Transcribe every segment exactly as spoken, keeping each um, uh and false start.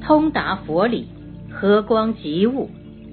通达佛理，和光即物。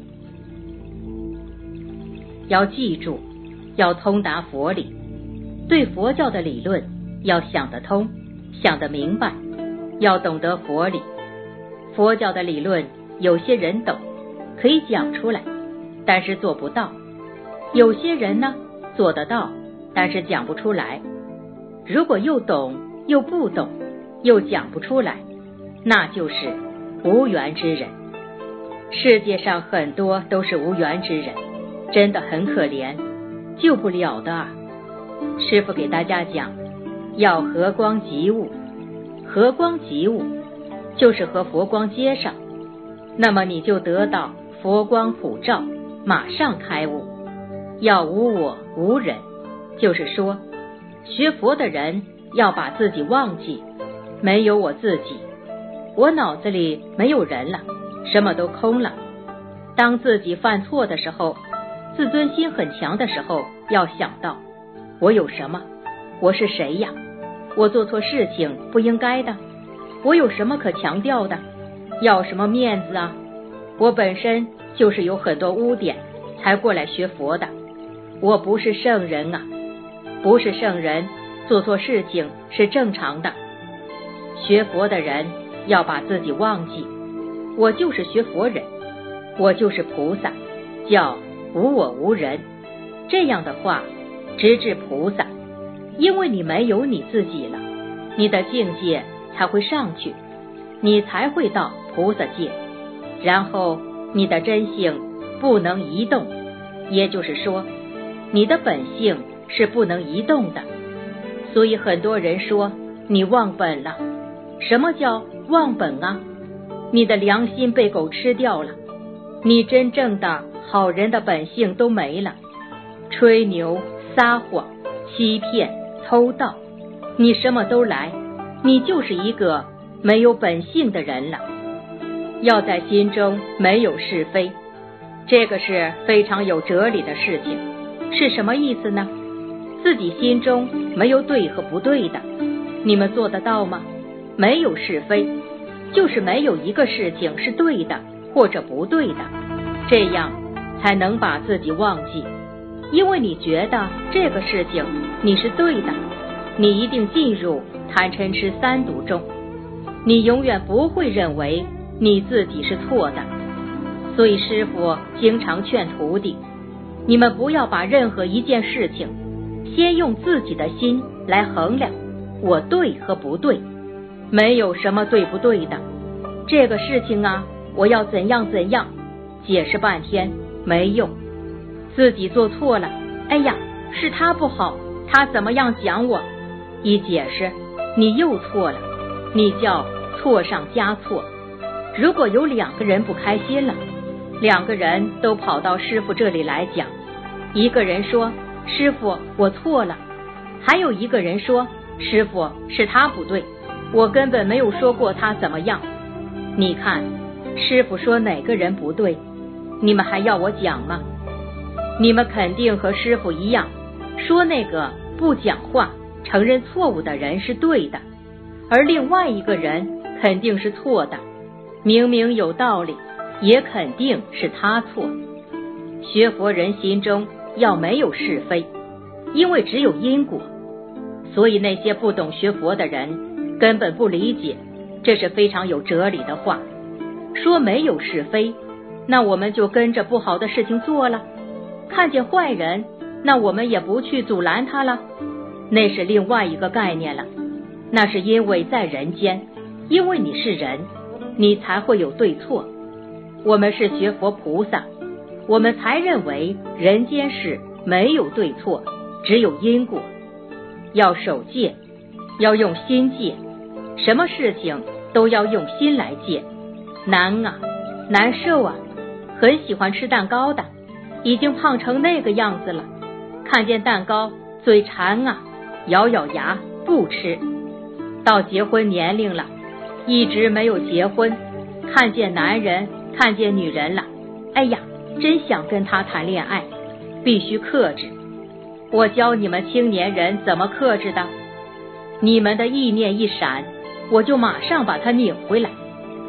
要记住，要通达佛理，对佛教的理论要想得通，想得明白，要懂得佛理。佛教的理论有些人懂，可以讲出来，但是做不到；有些人呢，做得到，但是讲不出来。如果又懂又不懂，又讲不出来，那就是无缘之人。世界上很多都是无缘之人，真的很可怜，救不了的啊。师父给大家讲，要和光即物，和光即物就是和佛光接上，那么你就得到佛光普照，马上开悟。要无我无人，就是说学佛的人要把自己忘记，没有我自己，我脑子里没有人了，什么都空了。当自己犯错的时候，自尊心很强的时候，要想到我有什么，我是谁呀？我做错事情不应该的，我有什么可强调的？要什么面子啊？我本身就是有很多污点才过来学佛的，我不是圣人啊，不是圣人，做错事情是正常的。学佛的人要把自己忘记，我就是学佛人，我就是菩萨，叫无我无人。这样的话直至菩萨，因为你没有你自己了，你的境界才会上去，你才会到菩萨界，然后你的真性不能移动，也就是说你的本性是不能移动的。所以很多人说你忘本了。什么叫忘本啊？你的良心被狗吃掉了，你真正的好人的本性都没了，吹牛撒谎欺骗偷盗，你什么都来，你就是一个没有本性的人了。要在心中没有是非，这个是非常有哲理的事情。是什么意思呢？自己心中没有对和不对的，你们做得到吗？没有是非，就是没有一个事情是对的或者不对的，这样才能把自己忘记。因为你觉得这个事情你是对的，你一定进入贪嗔痴三毒中，你永远不会认为你自己是错的。所以师父经常劝徒弟，你们不要把任何一件事情先用自己的心来衡量我对和不对，没有什么对不对的。这个事情啊，我要怎样怎样，解释半天没用。自己做错了，哎呀，是他不好，他怎么样讲我，一解释你又错了，你叫错上加错。如果有两个人不开心了，两个人都跑到师父这里来讲，一个人说师父我错了，还有一个人说师父是他不对，我根本没有说过他怎么样。你看师父说哪个人不对，你们还要我讲吗？你们肯定和师父一样，说那个不讲话承认错误的人是对的，而另外一个人肯定是错的，明明有道理，也肯定是他错。学佛人心中要没有是非，因为只有因果。所以那些不懂学佛的人根本不理解，这是非常有哲理的话。说没有是非，那我们就跟着不好的事情做了，看见坏人，那我们也不去阻拦他了，那是另外一个概念了。那是因为在人间，因为你是人，你才会有对错。我们是学佛菩萨，我们才认为人间事没有对错，只有因果。要守戒，要用心戒，什么事情都要用心来戒。难啊，难受啊，很喜欢吃蛋糕的，已经胖成那个样子了，看见蛋糕嘴馋啊，咬咬牙不吃。到结婚年龄了，一直没有结婚，看见男人看见女人了，哎呀，真想跟他谈恋爱，必须克制。我教你们青年人怎么克制的，你们的意念一闪，我就马上把它拧回来。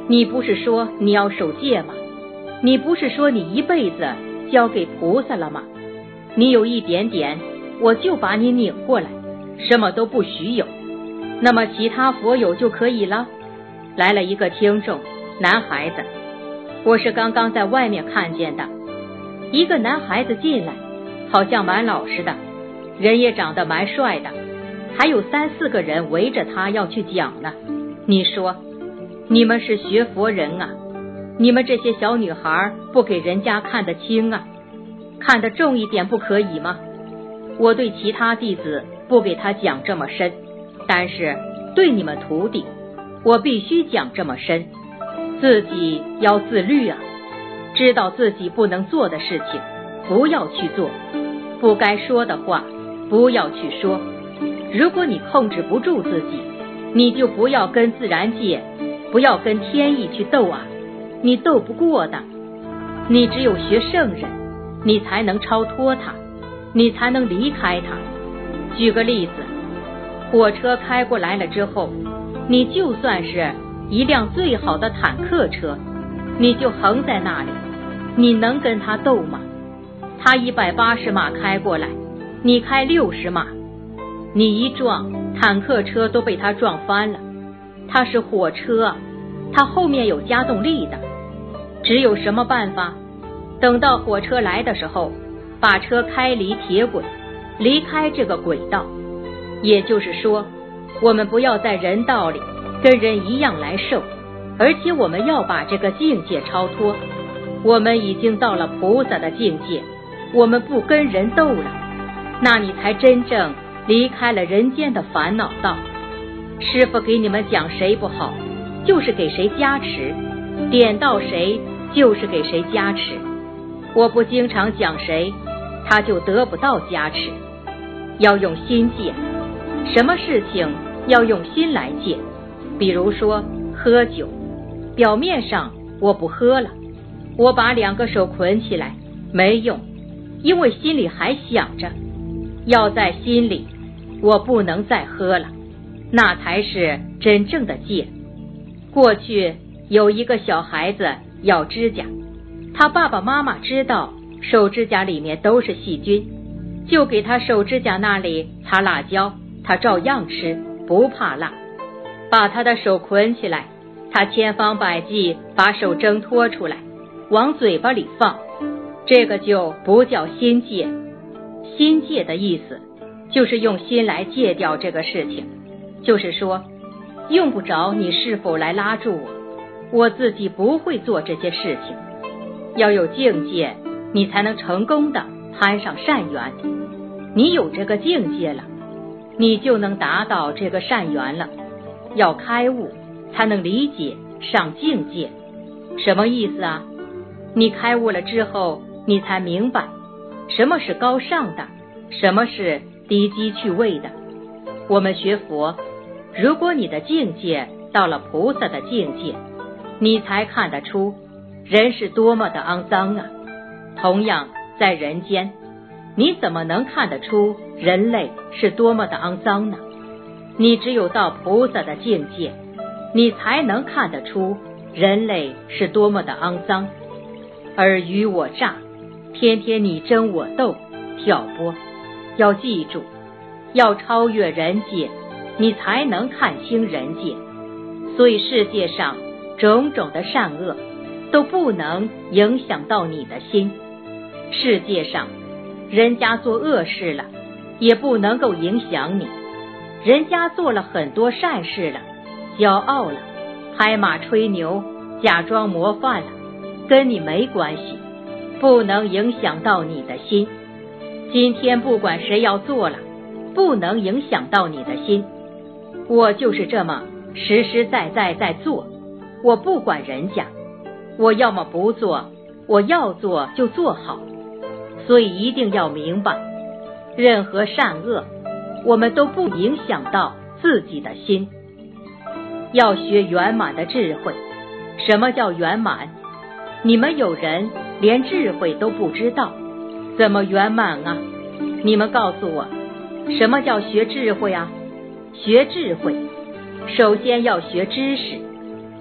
你不是说你要守戒吗？你不是说你一辈子交给菩萨了吗？你有一点点，我就把你拧过来，什么都不许有。那么其他佛友就可以了？来了一个听众，男孩子，我是刚刚在外面看见的。一个男孩子进来，好像蛮老实的，人也长得蛮帅的，还有三四个人围着他要去讲呢。你说，你们是学佛人啊，你们这些小女孩不给人家看得清啊，看得重一点不可以吗？我对其他弟子不给他讲这么深，但是对你们徒弟，我必须讲这么深。自己要自律啊，知道自己不能做的事情不要去做，不该说的话不要去说。如果你控制不住自己，你就不要跟自然界，不要跟天意去斗啊，你斗不过的。你只有学圣人，你才能超脱它，你才能离开它。举个例子，火车开过来了之后，你就算是一辆最好的坦克车，你就横在那里，你能跟它斗吗？它一百八十码开过来，你开六十码，你一撞，坦克车都被它撞翻了。它是火车啊，它后面有加动力的。只有什么办法？等到火车来的时候，把车开离铁轨，离开这个轨道。也就是说，我们不要在人道里跟人一样来受，而且我们要把这个境界超脱。我们已经到了菩萨的境界，我们不跟人斗了，那你才真正离开了人间的烦恼道。师父给你们讲谁不好，就是给谁加持，点到谁就是给谁加持。我不经常讲谁，他就得不到加持。要用心戒，什么事情要用心来戒。比如说喝酒，表面上我不喝了，我把两个手捆起来没用，因为心里还想着，要在心里我不能再喝了，那才是真正的戒。过去有一个小孩子咬指甲，他爸爸妈妈知道手指甲里面都是细菌，就给他手指甲那里擦辣椒，他照样吃，不怕辣。把他的手捆起来，他千方百计把手挣脱出来，往嘴巴里放，这个就不叫心戒。心戒的意思就是用心来戒掉这个事情，就是说用不着你是否来拉住我，我自己不会做这些事情。要有境界，你才能成功的攀上善缘。你有这个境界了，你就能达到这个善缘了。要开悟才能理解上境界。什么意思啊？你开悟了之后，你才明白什么是高尚的，什么是低级趣味的。我们学佛，如果你的境界到了菩萨的境界，你才看得出人是多么的肮脏啊。同样在人间，你怎么能看得出人类是多么的肮脏呢？你只有到菩萨的境界，你才能看得出人类是多么的肮脏。尔虞我诈，天天你争我斗，挑拨。要记住，要超越人界，你才能看清人界。所以世界上种种的善恶都不能影响到你的心。世界上人家做恶事了，也不能够影响你。人家做了很多善事了，骄傲了，拍马吹牛，假装模范了，跟你没关系，不能影响到你的心。今天不管谁要做了，不能影响到你的心。我就是这么实实在在在做，我不管人家，我要么不做，我要做就做好。所以一定要明白，任何善恶我们都不影响到自己的心。要学圆满的智慧。什么叫圆满？你们有人连智慧都不知道，怎么圆满啊？你们告诉我，什么叫学智慧啊？学智慧，首先要学知识。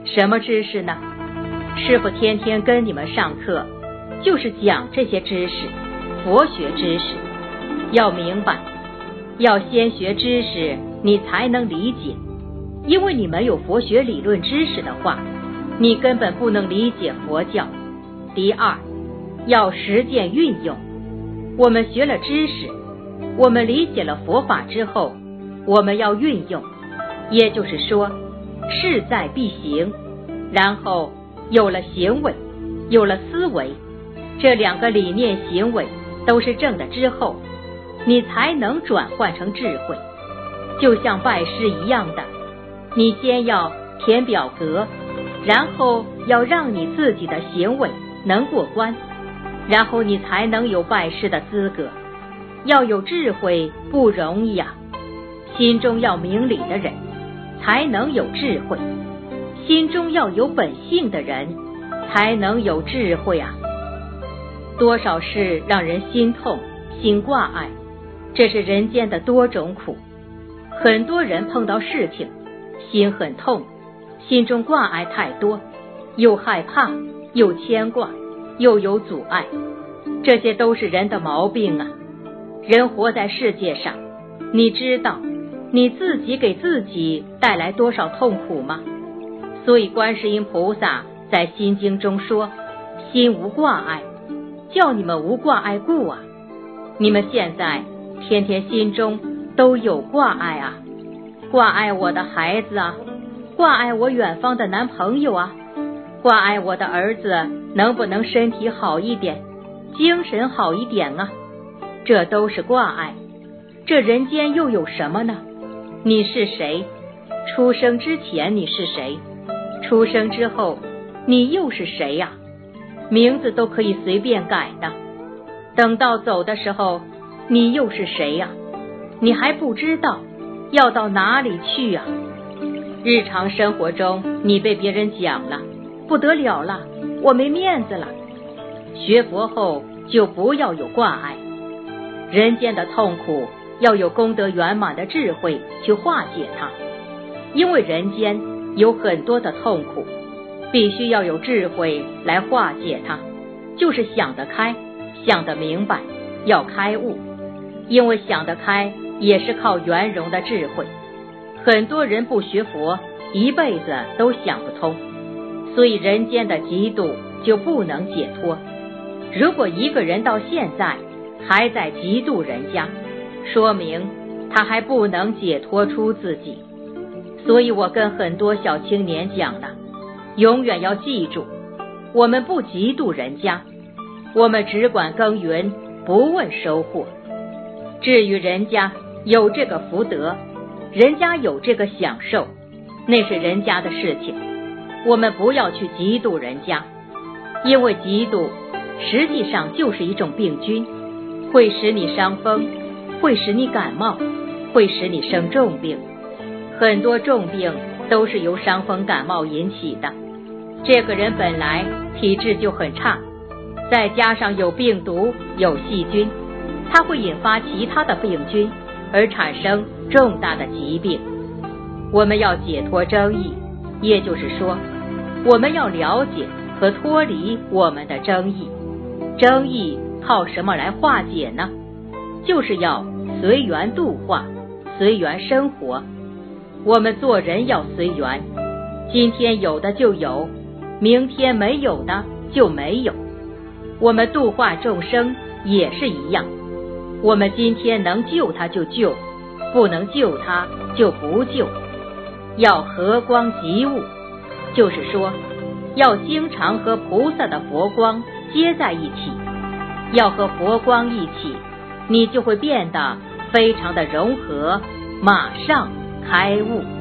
什么知识呢？师父天天跟你们上课，就是讲这些知识，佛学知识。要明白，要先学知识，你才能理解。因为你没有佛学理论知识的话，你根本不能理解佛教。第二，要实践运用。我们学了知识，我们理解了佛法之后，我们要运用，也就是说，势在必行。然后有了行为，有了思维，这两个理念行为都是正的之后，你才能转换成智慧。就像拜师一样的，你先要填表格，然后要让你自己的行为能过关，然后你才能有拜师的资格。要有智慧不容易啊，心中要明理的人才能有智慧，心中要有本性的人才能有智慧啊。多少事让人心痛心挂碍，这是人间的多种苦。很多人碰到事情心很痛，心中挂碍太多，又害怕又牵挂又有阻碍，这些都是人的毛病啊。人活在世界上，你知道你自己给自己带来多少痛苦吗？所以观世音菩萨在心经中说，心无挂碍，叫你们无挂碍故啊。你们现在天天心中都有挂碍啊，挂碍我的孩子啊，挂碍我远方的男朋友啊，挂碍我的儿子能不能身体好一点，精神好一点啊，这都是挂碍。这人间又有什么呢？你是谁？出生之前你是谁？出生之后你又是谁呀？名字都可以随便改的。等到走的时候，你又是谁呀？你还不知道要到哪里去啊？日常生活中你被别人讲了，不得了了，我没面子了。学佛后就不要有挂碍。人间的痛苦要有功德圆满的智慧去化解它，因为人间有很多的痛苦，必须要有智慧来化解它，就是想得开，想得明白，要开悟。因为想得开也是靠圆融的智慧。很多人不学佛，一辈子都想不通，所以人间的嫉妒就不能解脱。如果一个人到现在还在嫉妒人家，说明他还不能解脱出自己。所以我跟很多小青年讲了，永远要记住，我们不嫉妒人家，我们只管耕耘，不问收获。至于人家有这个福德，人家有这个享受，那是人家的事情，我们不要去嫉妒人家。因为嫉妒实际上就是一种病菌，会使你伤风，会使你感冒，会使你生重病。很多重病都是由伤风感冒引起的。这个人本来体质就很差，再加上有病毒有细菌，它会引发其他的病菌，而产生重大的疾病。我们要解脱争议，也就是说，我们要了解和脱离我们的争议。争议靠什么来化解呢？就是要随缘度化，随缘生活。我们做人要随缘，今天有的就有，明天没有的就没有。我们度化众生也是一样，我们今天能救他就救，不能救他就不救。要和光即物，就是说要经常和菩萨的佛光接在一起，要和佛光一起，你就会变得非常的融合，马上开悟。